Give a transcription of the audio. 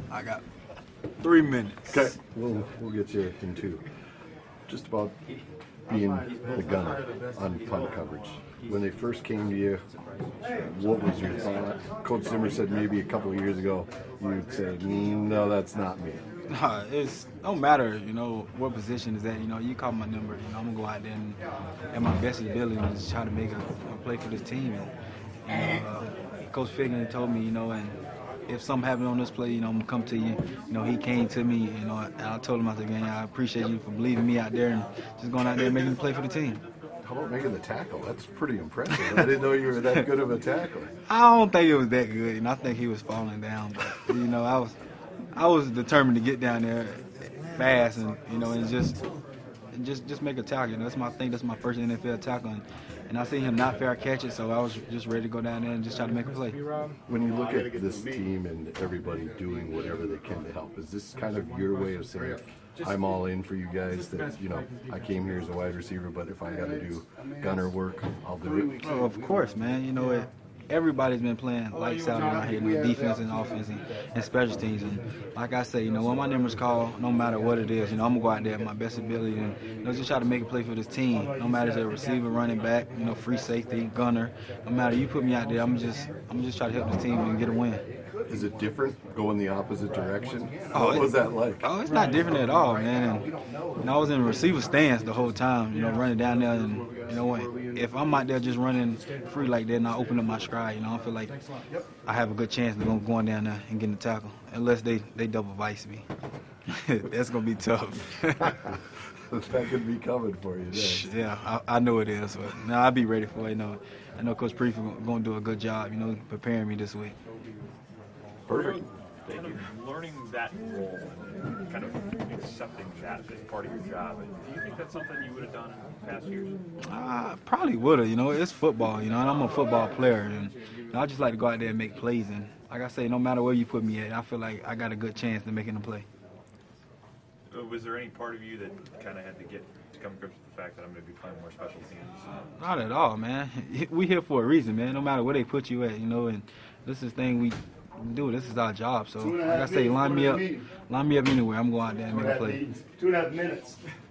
I got 3 minutes. Okay, we'll get you into just about being the gunner on punt coverage. When they first came to you, what was your thought? Coach Zimmer said maybe a couple of years ago you'd say, no, that's not me. It's don't matter, what position is that. You call my number. I'm gonna go out there and at my best ability and just try to make a play for this team. And Coach Figan told me, and if something happened on this play, I'm gonna come to you. He came to me, and I told him, I said, man, I appreciate you for believing me out there and just going out there and making a play for the team. How about making the tackle? That's pretty impressive. I didn't know you were that good of a tackler. I don't think it was that good, I think he was falling down. But I was determined to get down there fast and just make a tackle. That's my first NFL tackle, and I seen him not fair catch it, so I was just ready to go down there and just try to make a play. When you look at this team and everybody doing whatever they can to help, is this kind of your way of saying, I'm all in for you guys, that, I came here as a wide receiver, but if I got to do gunner work, I'll do it? Oh, of course, man. Everybody's been playing lights out around here, defense and offense and special teams. And like I say, when my number's called, no matter what it is, I'm going to go out there at my best ability and just try to make a play for this team. No matter if it's a receiver, running back, free safety, gunner. No matter you put me out there, I'm just try to help this team and get a win. Is it different going the opposite direction? What was that like? Oh, it's not different at all, man. And I was in receiver stance the whole time, running down there. And, if I'm out there just running free like that and I open up my stride, I feel like I have a good chance of going down there and getting the tackle, unless they double vice me. That's going to be tough. That could be coming for you next. Yeah, I know it is. But now I'll be ready for it. I know Coach Preef is going to do a good job, preparing me this week. Perfect. Kind of learning that role and kind of accepting that as part of your job. Do you think that's something you would have done in past years? I probably would have. It's football, and I'm a football player, and I just like to go out there and make plays. And like I say, no matter where you put me at, I feel like I got a good chance of making a play. Was there any part of you that kind of had to come to grips with the fact that I'm going to be playing more special teams? Not at all, man. We here for a reason, man. No matter where they put you at, and this is the thing we do. This is our job. So, like I say, line me up anywhere. I'm going out there and make a play. 2.5 minutes.